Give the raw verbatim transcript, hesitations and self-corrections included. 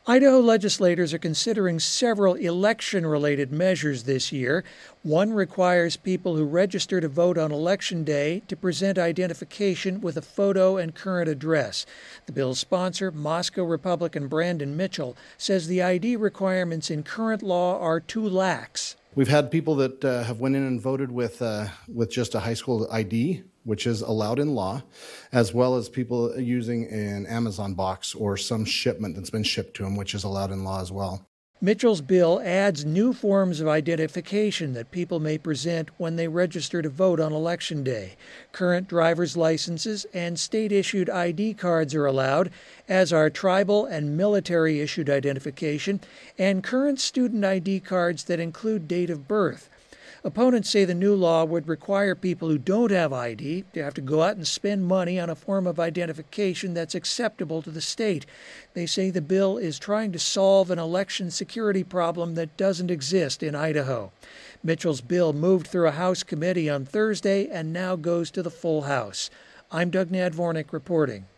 Idaho legislators are considering several election-related measures this year. One requires people who register to vote on Election Day to present identification with a photo and current address. The bill's sponsor, Moscow Republican Brandon Mitchell, says the I D requirements in current law are too lax. We've had people that uh, have went in and voted with uh, with just a high school I D, which is allowed in law, as well as people using an Amazon box or some shipment that's been shipped to them, which is allowed in law as well. Mitchell's bill adds new forms of identification that people may present when they register to vote on Election Day. Current driver's licenses and state-issued I D cards are allowed, as are tribal and military-issued identification, and current student I D cards that include date of birth. Opponents say the new law would require people who don't have I D to have to go out and spend money on a form of identification that's acceptable to the state. They say the bill is trying to solve an election security problem that doesn't exist in Idaho. Mitchell's bill moved through a House committee on Thursday and now goes to the full House. I'm Doug Nadvornik reporting.